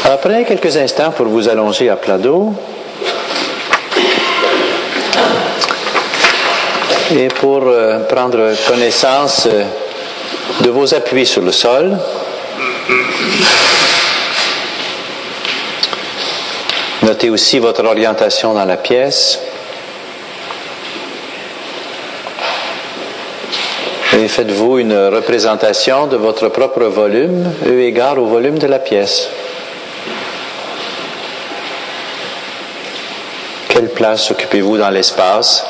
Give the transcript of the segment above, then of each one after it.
Alors, prenez quelques instants pour vous allonger à plat dos et pour prendre connaissance de vos appuis sur le sol. Notez aussi votre orientation dans la pièce. Et faites-vous une représentation de votre propre volume, eu égard au volume de la pièce. Quelle place occupez-vous dans l'espace?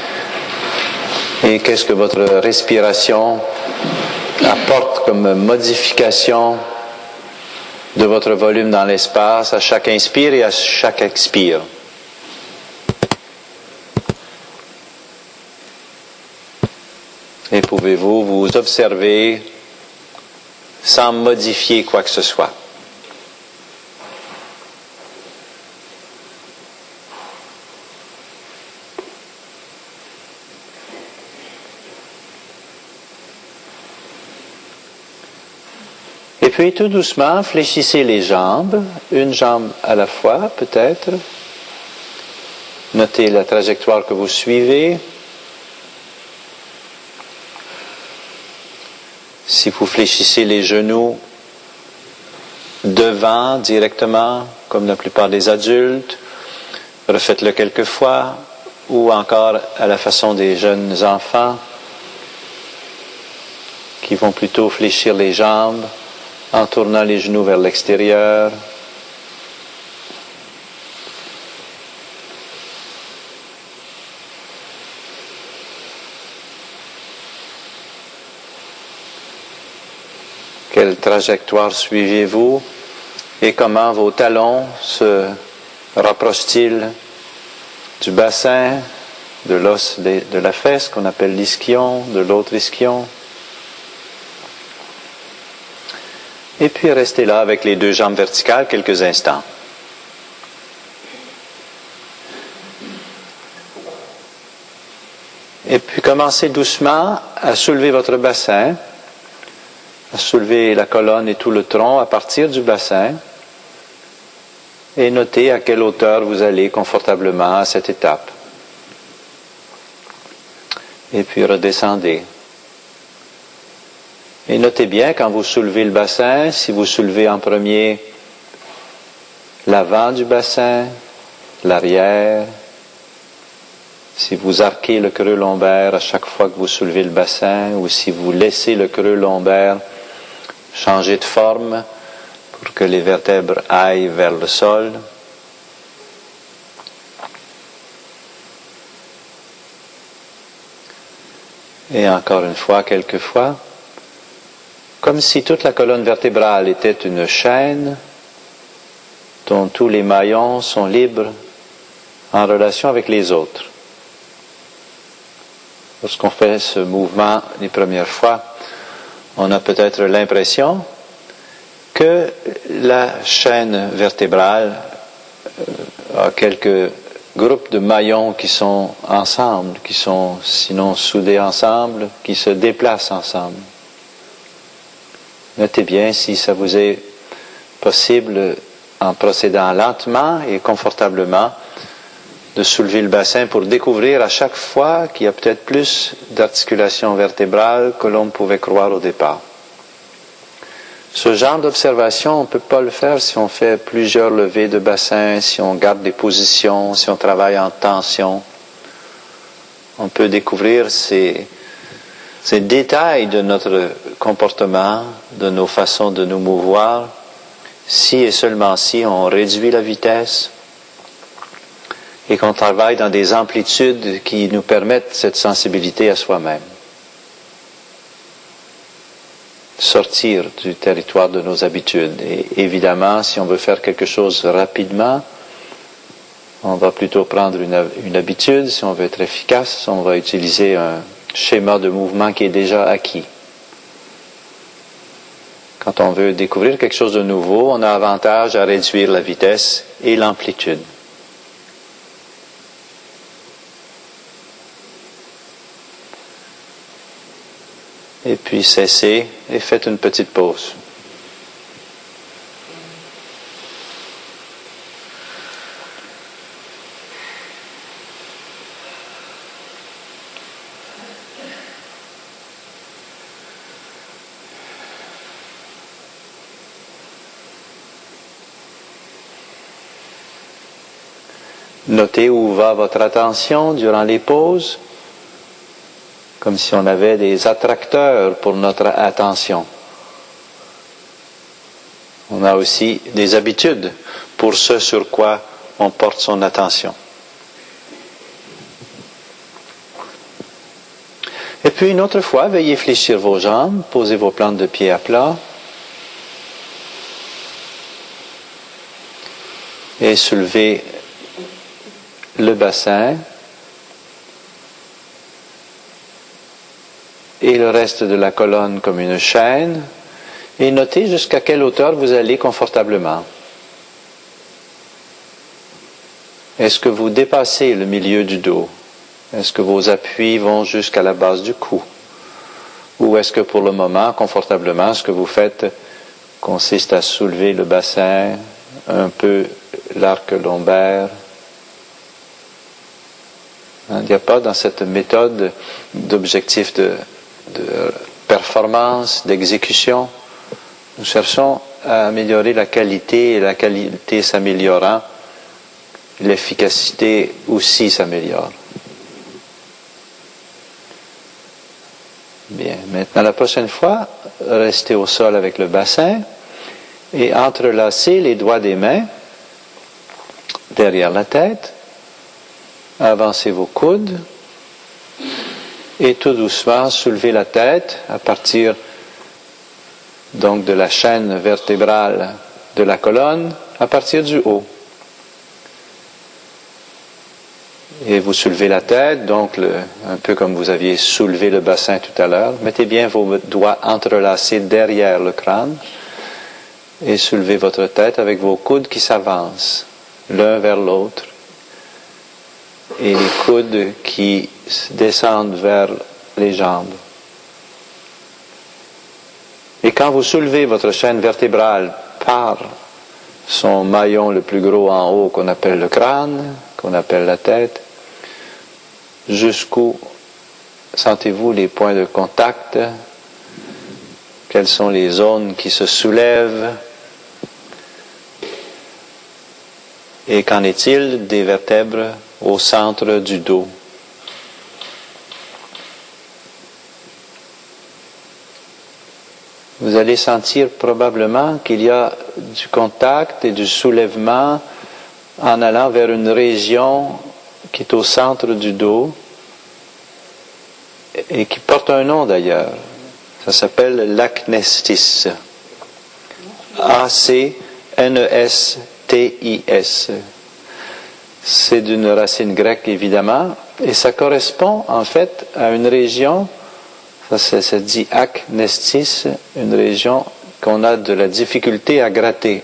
Et qu'est-ce que votre respiration apporte comme modification de votre volume dans l'espace à chaque inspire et à chaque expire? Et pouvez-vous vous observer sans modifier quoi que ce soit? Et puis tout doucement, fléchissez les jambes, une jambe à la fois peut-être. Notez la trajectoire que vous suivez. Si vous fléchissez les genoux devant directement, comme la plupart des adultes, refaites-le quelques fois, ou encore à la façon des jeunes enfants qui vont plutôt fléchir les jambes en tournant les genoux vers l'extérieur. Quelle trajectoire suivez-vous et comment vos talons se rapprochent-ils du bassin, de l'os de la fesse qu'on appelle l'ischion, de l'autre ischion? Et puis restez là avec les deux jambes verticales quelques instants. Et puis commencez doucement à soulever votre bassin, à soulever la colonne et tout le tronc à partir du bassin et notez à quelle hauteur vous allez confortablement à cette étape. Et puis redescendez. Et notez bien quand vous soulevez le bassin, si vous soulevez en premier l'avant du bassin, l'arrière, si vous arquez le creux lombaire à chaque fois que vous soulevez le bassin, ou si vous laissez le creux lombaire changer de forme pour que les vertèbres aillent vers le sol. Et encore une fois, quelquefois, comme si toute la colonne vertébrale était une chaîne dont tous les maillons sont libres en relation avec les autres. Lorsqu'on fait ce mouvement les premières fois, on a peut-être l'impression que la chaîne vertébrale a quelques groupes de maillons qui sont ensemble, qui sont sinon soudés ensemble, qui se déplacent ensemble. Notez bien si ça vous est possible, en procédant lentement et confortablement, de soulever le bassin pour découvrir à chaque fois qu'il y a peut-être plus d'articulation vertébrale que l'on pouvait croire au départ. Ce genre d'observation, on ne peut pas le faire si on fait plusieurs levées de bassin, si on garde des positions, si on travaille en tension. On peut découvrir ces détails de notre comportement, de nos façons de nous mouvoir, si et seulement si on réduit la vitesse et qu'on travaille dans des amplitudes qui nous permettent cette sensibilité à soi-même. Sortir du territoire de nos habitudes. Et évidemment, si on veut faire quelque chose rapidement, on va plutôt prendre une habitude. Si on veut être efficace, on va utiliser un schéma de mouvement qui est déjà acquis. Quand on veut découvrir quelque chose de nouveau, on a avantage à réduire la vitesse et l'amplitude. Et puis cessez et faites une petite pause. Notez où va votre attention durant les pauses, comme si on avait des attracteurs pour notre attention. On a aussi des habitudes pour ce sur quoi on porte son attention. Et puis une autre fois, veuillez fléchir vos jambes, posez vos plantes de pied à plat et soulevez le bassin et le reste de la colonne comme une chaîne et notez jusqu'à quelle hauteur vous allez confortablement. Est-ce que vous dépassez le milieu du dos? Est-ce que vos appuis vont jusqu'à la base du cou? Ou est-ce que pour le moment, confortablement, ce que vous faites consiste à soulever le bassin, un peu l'arc lombaire? Il n'y a pas dans cette méthode d'objectif de performance, d'exécution. Nous cherchons à améliorer la qualité et la qualité s'améliorant, l'efficacité aussi s'améliore. Bien, maintenant la prochaine fois, restez au sol avec le bassin et entrelacez les doigts des mains derrière la tête, avancez vos coudes et tout doucement soulevez la tête à partir donc de la chaîne vertébrale de la colonne à partir du haut. Et vous soulevez la tête, donc un peu comme vous aviez soulevé le bassin tout à l'heure. Mettez bien vos doigts entrelacés derrière le crâne et soulevez votre tête avec vos coudes qui s'avancent l'un vers l'autre et les coudes qui descendent vers les jambes. Et quand vous soulevez votre chaîne vertébrale par son maillon le plus gros en haut qu'on appelle le crâne, qu'on appelle la tête, jusqu'où sentez-vous les points de contact? Quelles sont les zones qui se soulèvent? Et qu'en est-il des vertèbres au centre du dos? Vous allez sentir probablement qu'il y a du contact et du soulèvement en allant vers une région qui est au centre du dos et qui porte un nom d'ailleurs. Ça s'appelle l'acnestis. A-C-N-E-S-T-I-S. C'est d'une racine grecque évidemment et ça correspond en fait à une région, ça se dit acnestis, une région qu'on a de la difficulté à gratter.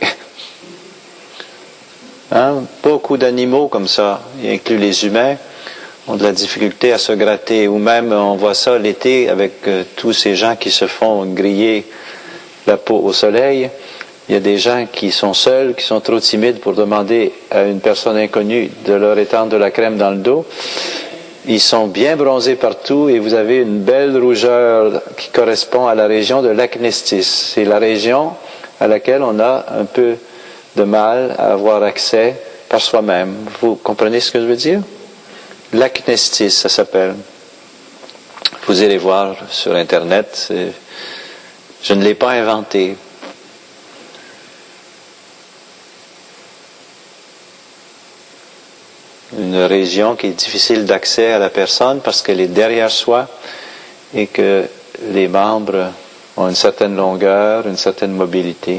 Beaucoup d'animaux comme ça, y inclut les humains, ont de la difficulté à se gratter, ou même on voit ça l'été avec tous ces gens qui se font griller la peau au soleil. Il y a des gens qui sont seuls, qui sont trop timides pour demander à une personne inconnue de leur étendre de la crème dans le dos. Ils sont bien bronzés partout et vous avez une belle rougeur qui correspond à la région de l'acnestis. C'est la région à laquelle on a un peu de mal à avoir accès par soi-même. Vous comprenez ce que je veux dire? L'acnestis, ça s'appelle. Vous irez voir sur Internet. Je ne l'ai pas inventé. Une région qui est difficile d'accès à la personne parce qu'elle est derrière soi et que les membres ont une certaine longueur, une certaine mobilité.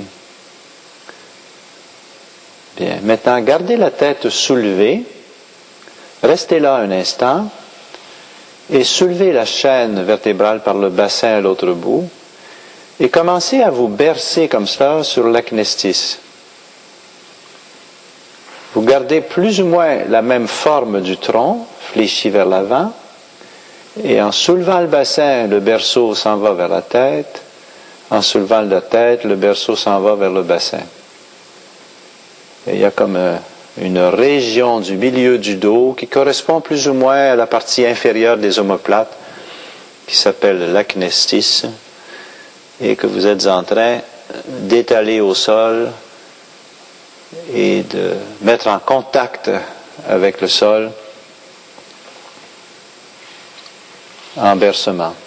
Bien. Maintenant, gardez la tête soulevée. Restez là un instant et soulevez la chaîne vertébrale par le bassin à l'autre bout et commencez à vous bercer comme ça sur l'acnestis. Vous gardez plus ou moins la même forme du tronc, fléchi vers l'avant, et en soulevant le bassin, le berceau s'en va vers la tête. En soulevant la tête, le berceau s'en va vers le bassin. Et il y a comme une région du milieu du dos qui correspond plus ou moins à la partie inférieure des omoplates, qui s'appelle l'acnestis, et que vous êtes en train d'étaler au sol et de mettre en contact avec le sol en bercement.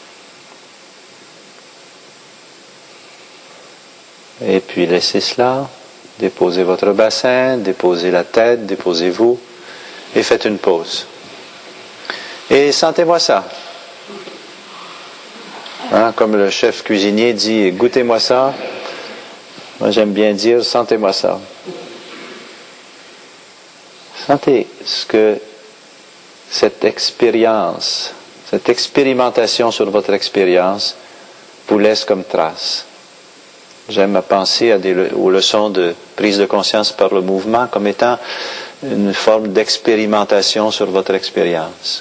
Et puis laissez cela, déposez votre bassin, déposez la tête, déposez-vous et faites une pause. Et sentez-moi ça. Hein, comme le chef cuisinier dit, goûtez-moi ça. Moi j'aime bien dire, sentez-moi ça. Sentez ce que cette expérience, cette expérimentation sur votre expérience vous laisse comme trace. J'aime à penser aux leçons de prise de conscience par le mouvement comme étant une forme d'expérimentation sur votre expérience.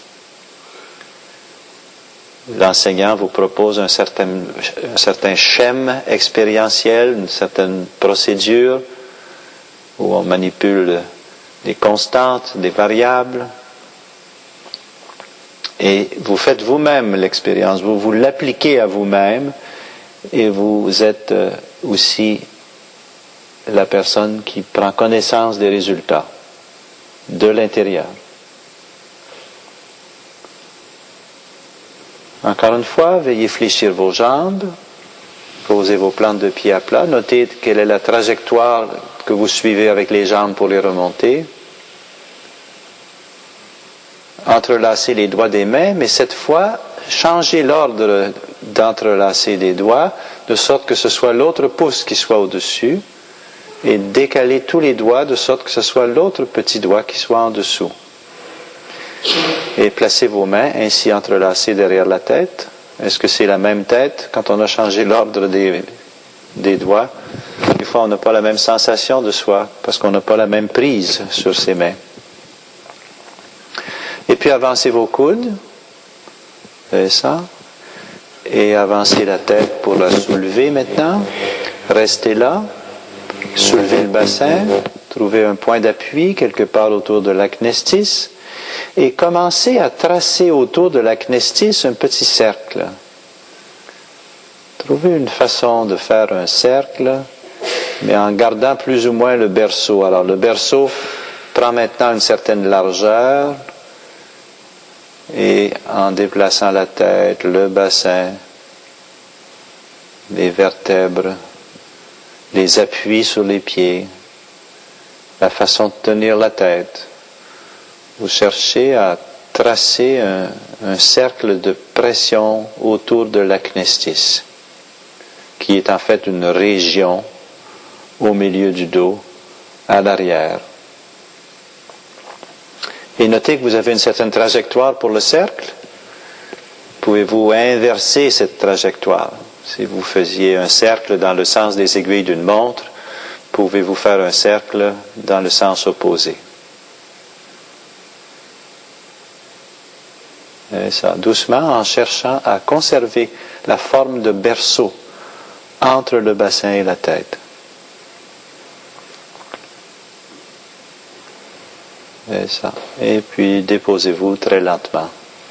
L'enseignant vous propose un certain schème expérientiel, une certaine procédure où on manipule des constantes, des variables, et vous faites vous-même l'expérience, vous l'appliquez à vous-même, et vous êtes aussi la personne qui prend connaissance des résultats de l'intérieur. Encore une fois, veuillez fléchir vos jambes, posez vos plantes de pied à plat, notez quelle est la trajectoire que vous suivez avec les jambes pour les remonter. Entrelacez les doigts des mains, mais cette fois, changez l'ordre d'entrelacer les doigts, de sorte que ce soit l'autre pouce qui soit au-dessus, et décalez tous les doigts de sorte que ce soit l'autre petit doigt qui soit en dessous. Et placez vos mains ainsi entrelacées derrière la tête. Est-ce que c'est la même tête quand on a changé l'ordre des doigts? Des fois, on n'a pas la même sensation de soi parce qu'on n'a pas la même prise sur ses mains. Et puis avancez vos coudes. Faites ça. Et avancez la tête pour la soulever maintenant. Restez là. Soulevez le bassin. Trouvez un point d'appui quelque part autour de l'acnestis. Et commencez à tracer autour de l'acnestis un petit cercle. Trouvez une façon de faire un cercle, mais en gardant plus ou moins le berceau. Alors le berceau prend maintenant une certaine largeur, et en déplaçant la tête, le bassin, les vertèbres, les appuis sur les pieds, la façon de tenir la tête, vous cherchez à tracer un cercle de pression autour de l'acnestis, qui est en fait une région au milieu du dos, à l'arrière. Et notez que vous avez une certaine trajectoire pour le cercle. Pouvez-vous inverser cette trajectoire? Si vous faisiez un cercle dans le sens des aiguilles d'une montre, pouvez-vous faire un cercle dans le sens opposé? Et ça, doucement, en cherchant à conserver la forme de berceau entre le bassin et la tête. Et ça. Et puis déposez-vous très lentement.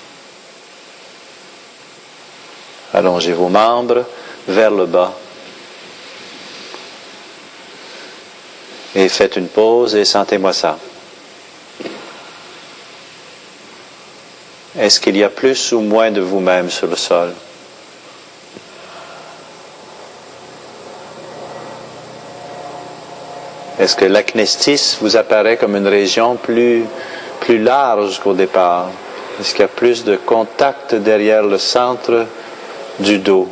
Allongez vos membres vers le bas. Et faites une pause et sentez-moi ça. Est-ce qu'il y a plus ou moins de vous-même sur le sol? Est-ce que l'acnestis vous apparaît comme une région plus large qu'au départ? Est-ce qu'il y a plus de contact derrière le centre du dos?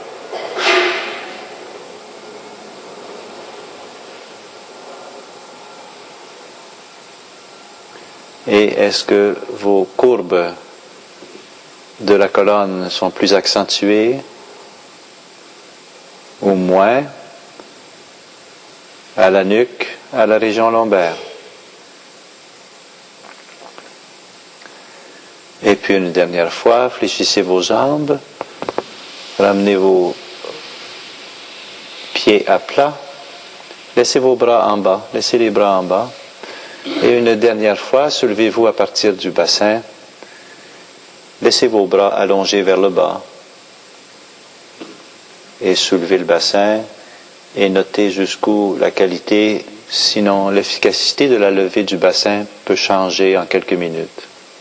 Et est-ce que vos courbes de la colonne sont plus accentuées ou moins à la nuque, à la région lombaire? Et puis une dernière fois, fléchissez vos jambes, ramenez vos pieds à plat, laissez vos bras en bas, laissez les bras en bas. Et une dernière fois, soulevez-vous à partir du bassin. Laissez vos bras allongés vers le bas. Et soulevez le bassin et notez jusqu'où la qualité sinon l'efficacité de la levée du bassin peut changer en quelques minutes.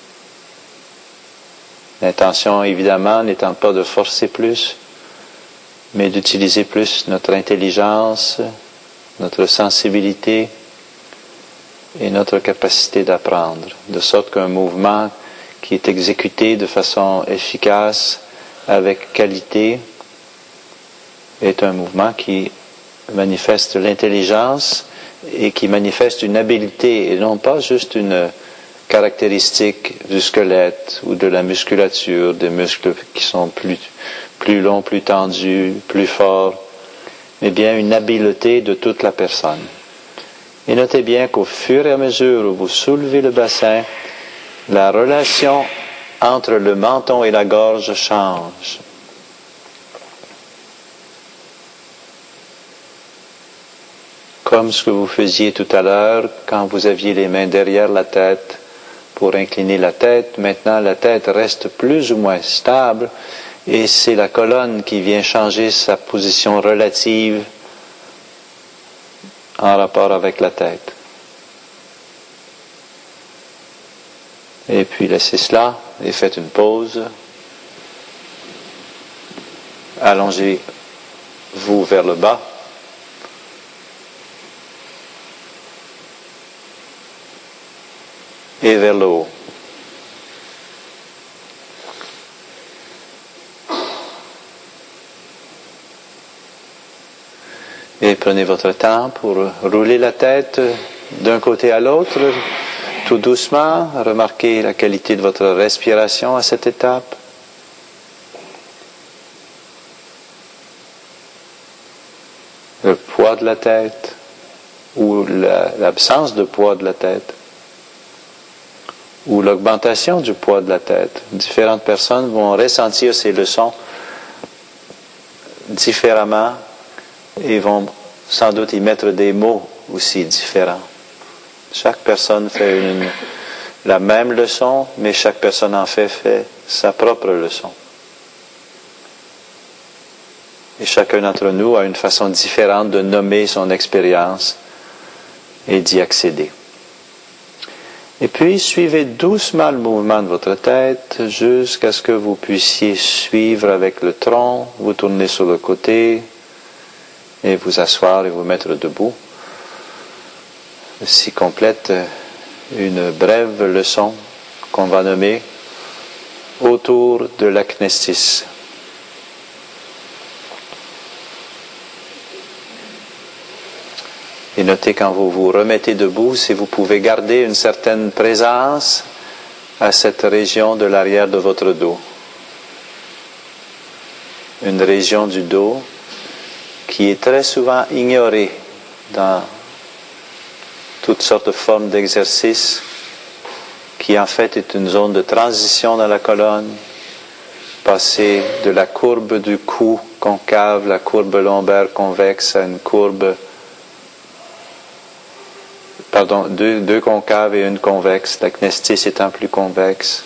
L'intention, évidemment, n'étant pas de forcer plus, mais d'utiliser plus notre intelligence, notre sensibilité et notre capacité d'apprendre, de sorte qu'un mouvement qui est exécuté de façon efficace, avec qualité, est un mouvement qui manifeste l'intelligence et qui manifeste une habileté et non pas juste une caractéristique du squelette ou de la musculature, des muscles qui sont plus longs, plus tendus, plus forts, mais bien une habileté de toute la personne. Et notez bien qu'au fur et à mesure où vous soulevez le bassin, la relation entre le menton et la gorge change. Comme ce que vous faisiez tout à l'heure quand vous aviez les mains derrière la tête pour incliner la tête. Maintenant, la tête reste plus ou moins stable et c'est la colonne qui vient changer sa position relative en rapport avec la tête. Et puis laissez cela et faites une pause. Allongez-vous vers le bas. Et vers le haut. Et prenez votre temps pour rouler la tête d'un côté à l'autre, tout doucement. Remarquez la qualité de votre respiration à cette étape. Le poids de la tête ou l'absence de poids de la tête. Ou l'augmentation du poids de la tête. Différentes personnes vont ressentir ces leçons différemment et vont sans doute y mettre des mots aussi différents. Chaque personne fait la même leçon, mais chaque personne en fait sa propre leçon. Et chacun d'entre nous a une façon différente de nommer son expérience et d'y accéder. Et puis, suivez doucement le mouvement de votre tête jusqu'à ce que vous puissiez suivre avec le tronc, vous tourner sur le côté et vous asseoir et vous mettre debout. Ceci complète une brève leçon qu'on va nommer autour de l'aknestis. Et notez quand vous vous remettez debout, si vous pouvez garder une certaine présence à cette région de l'arrière de votre dos. Une région du dos qui est très souvent ignorée dans toutes sortes de formes d'exercices, qui en fait est une zone de transition dans la colonne, passer de la courbe du cou concave, la courbe lombaire convexe à une courbe deux concaves et une convexe, l'aknestis étant plus convexe.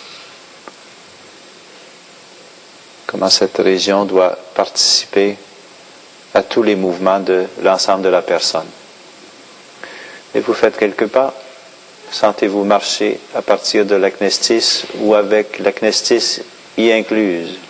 Comment cette région doit participer à tous les mouvements de l'ensemble de la personne. Et vous faites quelques pas, sentez-vous marcher à partir de l'aknestis ou avec l'aknestis y incluse.